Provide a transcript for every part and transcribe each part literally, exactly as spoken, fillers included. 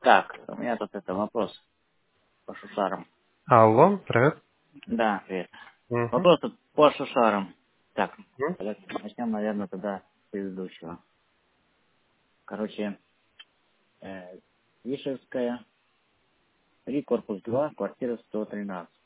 Так, у меня тут это вопрос по шушарам. Алло, привет. Да, привет. Угу. Вопрос тут по шушарам. Так, М? давайте начнем, наверное, тогда с предыдущего. Короче, э, Вишерская, три, корпус два, квартира сто тринадцать.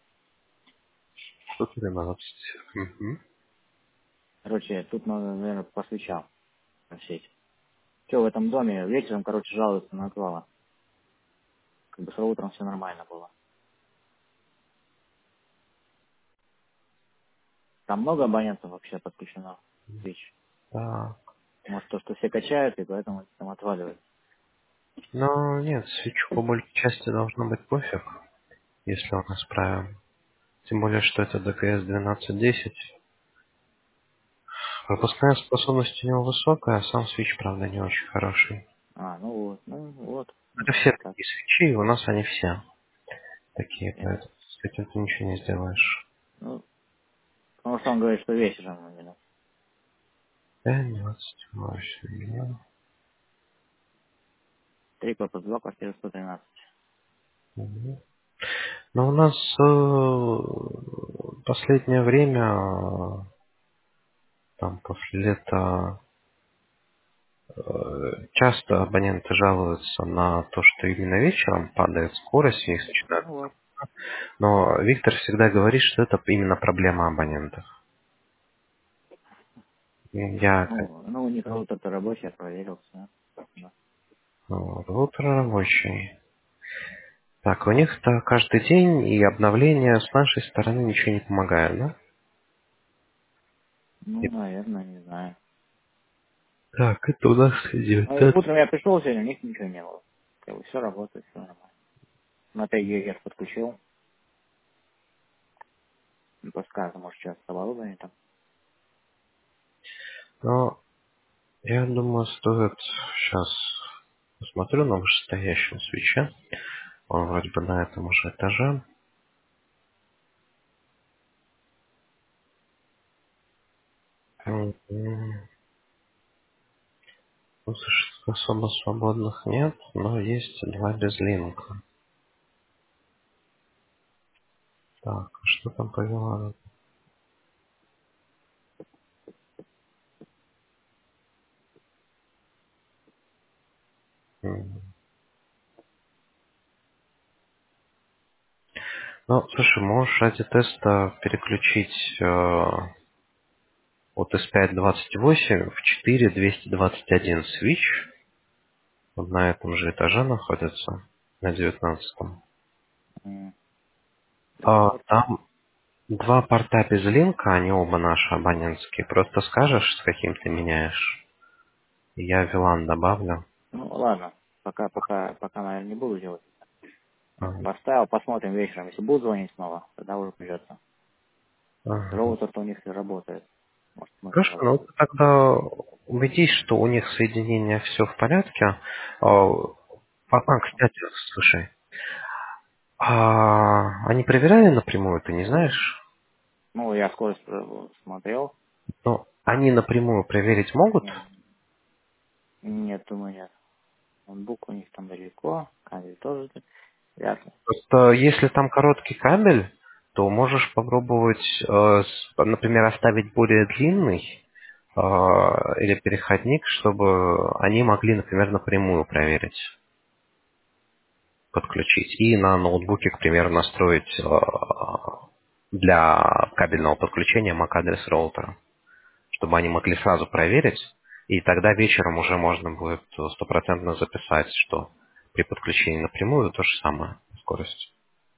сто тринадцать. Угу. Короче, тут надо, наверное, по свечам спросить. Что в этом доме вечером, короче, жалуются на отвала. Как бы с утром все нормально было. Там много абонентов вообще подключено в свеч. Так. Может, то, что все качают, и поэтому там отваливает. Но нет, свечу по большей части должно быть пофиг, если он исправим. Тем более, что это ди кей эс двенадцать десять. Пропускная способность у него высокая, а сам свич, правда, не очень хороший. А, ну вот, ну вот. Это Ну, все так, такие свечи, и у нас они все такие, нет. поэтому с этим ты ничего не сделаешь. Ну, потому что он говорит, что вечером именно. эн двадцать восемь. Три корпус два, квартира сто тринадцать. Мгм. Но у нас э, последнее время, э, там, после лета, часто абоненты жалуются на то, что именно вечером падает скорость, и их Ну начинают. вот. Но Виктор всегда говорит, что это именно проблема абонентов. И Я как Ну, ну у них роутер-то рабочий, я проверил все. Да. ну, роутер рабочий. Так, у них-то каждый день и обновление с нашей стороны ничего не помогает, да? Ну, И- наверное, не знаю. Так, это у нас идет. Ну, и утром я пришел сегодня, у них ничего не было. Как бы все работает, все нормально. На пять гигагерц подключил. Ну, подсказка, может, сейчас с оборудованием там. Но я думаю, стоит сейчас посмотрю на вышестоящем свече. Он вроде бы на этом уже этаже. М, ну, слушай, особо свободных нет, но есть два безлинка. Так, а что там повела? М. Ну, слушай, можешь ради теста переключить э, от эс пять двадцать восемь в четыре двести двадцать один свич. Вот на этом же этаже находится, на девятнадцатом. М. Да, А, вот. там два порта безлинка, они оба наши абонентские. Просто скажешь, с каким ты меняешь. И я вилан добавлю. Ну, ладно. Пока, пока, пока, наверное, не буду делать. Ага. Поставил, посмотрим вечером. Если будут звонить снова, тогда уже придется. Ага. Роутер-то у них и работает. Может, смысл Хорошо, ну возьму. ты тогда убедись, что у них соединение все в порядке. А, а, а, Хорошо. кстати, слушай, а они проверяли напрямую, ты не знаешь? Ну, я скорость э, смотрел. Ну, они напрямую проверить могут? Нет, нет, думаю, нет. Ноутбук у них там далеко, кабель тоже тут вряд ли. Просто если там короткий кабель, то можешь попробовать, э, с- например, оставить более длинный э, или переходник, чтобы они могли, например, напрямую проверить, подключить. И на ноутбуке, к примеру, настроить э, для кабельного подключения MAC-адрес роутера, чтобы они могли сразу проверить, и тогда вечером уже можно будет стопроцентно записать, что при подключении напрямую то же самое скорость.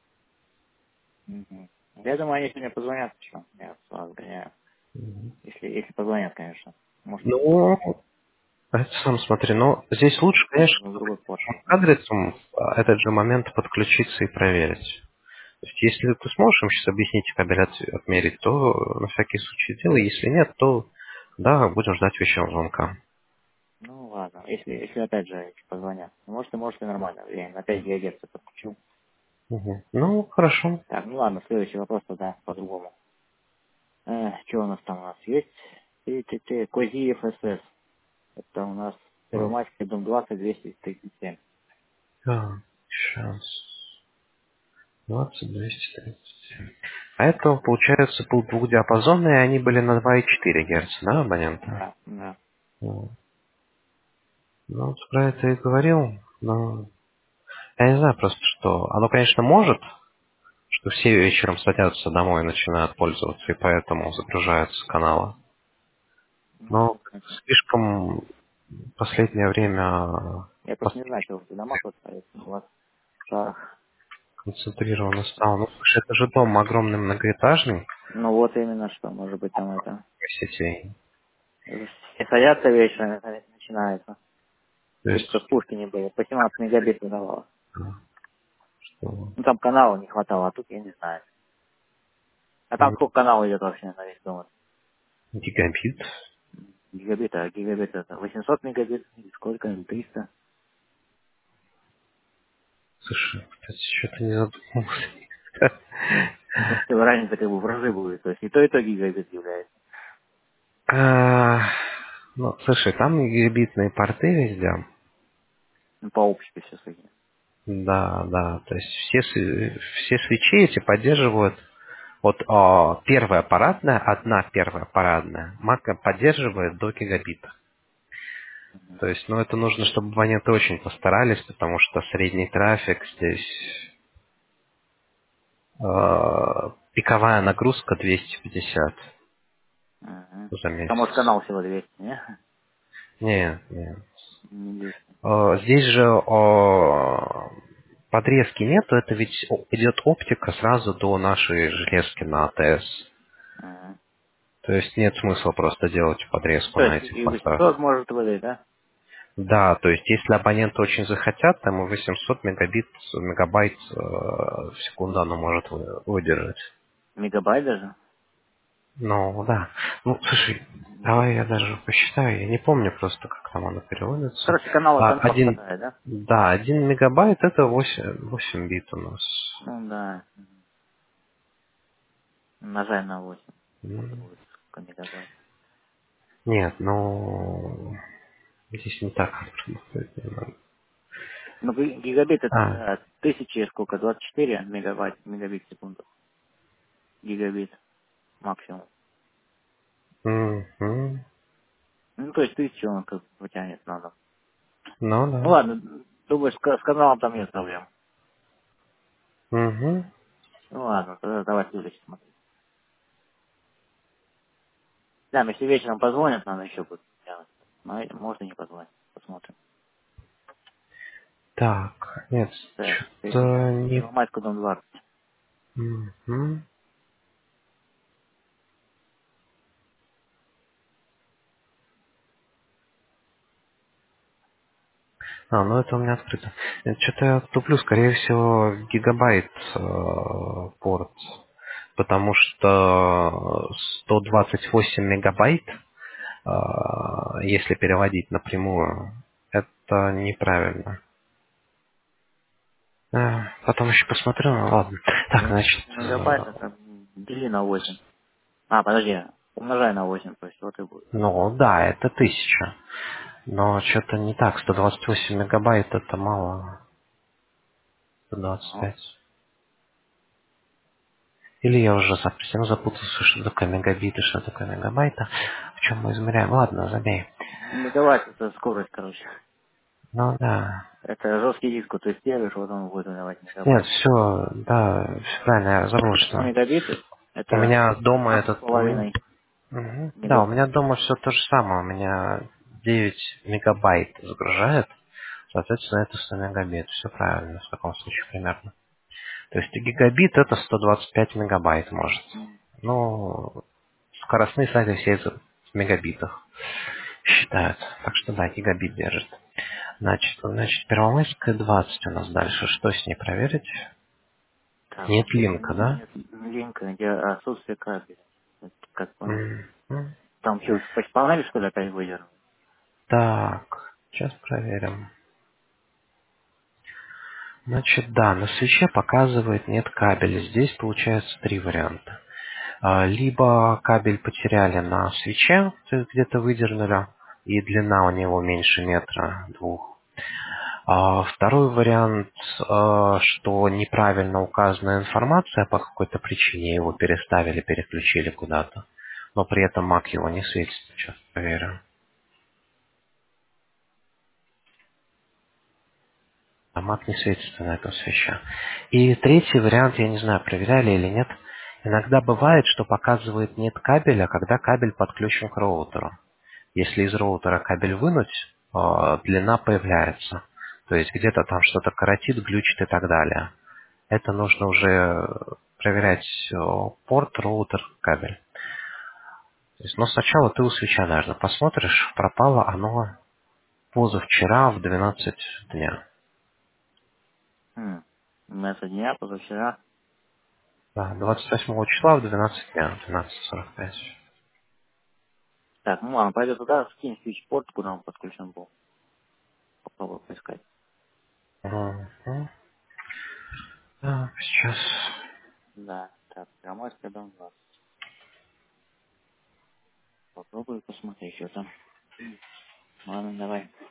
Мгм. Я думаю, они сегодня позвонят еще. Я сразу гоняю. Если, если позвонят, конечно. Может, Ну, это сам смотри, но здесь лучше, конечно, на другой порт к возьму. адресам а, этот же момент подключиться и проверить. То есть, если ты сможешь им сейчас объяснить и кабель от- отмерить, то на всякий случай делай. Если нет, то да, будем ждать вечером звонка. Ну, ладно. Если, если опять же эти позвонят. Может, и может, и нормально. Я на пять гигагерц подключу. Мгм. Ну, хорошо. Так, ну ладно, следующий вопрос тогда по-другому. Э, что у нас там у нас есть? Т Т Т Козиев СС. Это у нас М. Первомайский, дом двадцать, двести тридцать семь. Так, сейчас. двадцать, двести тридцать семь. А это, получается, был двухдиапазонный, и они были на два и четыре Гц, да, абоненты? Да, да. Вот. Ну, вот про это и говорил, но я не знаю просто, что... Оно, конечно, может, что все вечером садятся домой и начинают пользоваться, и поэтому загружаются каналы. Но Может быть. слишком в последнее время Я просто не знаю, что вы дома тут стоят. У вас в шарах. концентрированно стало. Ну, слушай, это же дом огромный многоэтажный Ну вот именно что, может быть, там это... сетей. Все садятся вечером, это начинается. То Тут как есть, в Пушкине было, по семнадцать мегабит выдавало. э, что Ну там канала не хватало, а тут я не знаю. А там м, сколько каналов идет вообще на весь дом? гигабит. Гигабит, а гигабит это восемьсот мегабит, или сколько, или триста. Слушай, кстати, что-то не задумался. Ну, что разница как бы в разы будет, то есть и то, и то гигабит является. А, ну, слушай, там гигабитные порты везде. Ну, по обществу все сойдет. Да, да. То есть все, сви- все свечи эти поддерживают. Вот а, первая парадная, одна первая парадная, Mac поддерживает до гигабита. То есть, ну, это нужно, чтобы абоненты очень постарались, потому что средний трафик здесь, э, пиковая нагрузка двести пятьдесят Ага. за Там может месяц. канал всего двести, не? Нет, нет. Не двести. Э, Здесь же э, подрезки нету, это ведь о- идет оптика сразу до нашей железки на АТС. Ага. То есть нет смысла просто делать Ну, подрезку то на есть этих и портах. восемьсот может выдать, да? Да, то есть если абоненты очень захотят, там и восемьсот мегабит, мегабайт э, в секунду оно может вы- выдержать. Мегабайт даже? Ну, да. Ну, слушай, Ничего давай я себе. даже посчитаю. Я не помню просто, как там оно переводится. Короче, канала, А, каналов один, хватает, да? да, один мегабайт это восемь, восемь бит у нас. Ну да. Умножай на восемь. Это М, будет сколько мегабайт. Нет, ну, здесь не так работает немного. Ну, ги- гигабит это А, да, тысячи сколько, двадцать четыре мегабайт, мегабит в секунду. Гигабит максимум. м, м, Ну, то есть тысячу он как бы потянет надо. ну Ну да. ладно, думаю, с, ка- с каналом там нет проблем. Угу. Ну ладно, тогда давай следующий смотреть. Да, если вечером позвонят, надо еще будет делать. Но можно не позвонить. Посмотрим. Так, нет, Так, что-то Первомайск- не... Первомайскую, дом двадцать. Мгм. А, ну это у меня открыто. Что-то я туплю, скорее всего, гигабайт э, порт. Потому что сто двадцать восемь мегабайт, э, если переводить напрямую, это неправильно. Э, Потом еще посмотрю, ну ладно. Так, значит, девяносто мегабайт э, это дели на восемь. А, подожди, умножай на восемь, то есть вот и будет. ну да, это тысяча. Но что-то не так. сто двадцать восемь мегабайт это мало. сто двадцать Ну, пять. Или я уже совсем запутался, что такое мегабит и что такое мегабайта. В чем мы измеряем? Ладно, забей. мегабайт это скорость, короче. Ну да. Это жесткий диск, то есть делаешь, вот он будет выдавать Нет, мегабайт. все, да, все правильно, я забыл, А что мегабиты у это меня дома двенадцать с этот твой... половиной Мгм. Да, у мегабайт. меня дома все то же самое. У меня девять мегабайт загружает. Соответственно, это сто мегабит. Все правильно в таком случае примерно. То есть гигабит это сто двадцать пять мегабайт может. М. Ну, скоростные сайты все это в мегабитах считают. Так что да, гигабит держит. Значит, значит, Первомайская двадцать у нас дальше. Что с ней проверить? Так, Нет у меня линка, да? нет линка, где отсутствие кабеля. Вот как понял. М, м. Там что, по панели, что ли, опять выдернул? Так, сейчас проверим. Значит, да, на свече показывает нет кабеля. Здесь получается три варианта. А, Либо кабель потеряли на свече, то есть где-то выдернули, и длина у него меньше метра двух. А второй вариант, э, что неправильно указана информация по какой-то причине, его переставили, переключили куда-то, но при этом Mac его не светит. Сейчас проверю. А Mac не светится на этом свече. И третий вариант, я не знаю, проверяли или нет. Иногда бывает, что показывает нет кабеля, когда кабель подключен к роутеру. Если из роутера кабель вынуть, э, длина появляется. То есть где-то там что-то коротит, глючит и так далее. Это нужно уже проверять э, порт, роутер, кабель. То есть, но сначала ты у свеча, наверное, посмотришь, пропало оно позавчера в двенадцать дня. Хм. Вместо дня, позавчера. Да, двадцать восьмого числа в двенадцать дня, двенадцать сорок пять. Так, ну ладно, пойду туда, скинь свитчпорт, куда он подключен был. Попробую поискать. Мгм. Так, сейчас. Да, так, Первомайская, дом двадцать. Попробую посмотреть, что там. Ладно, давай.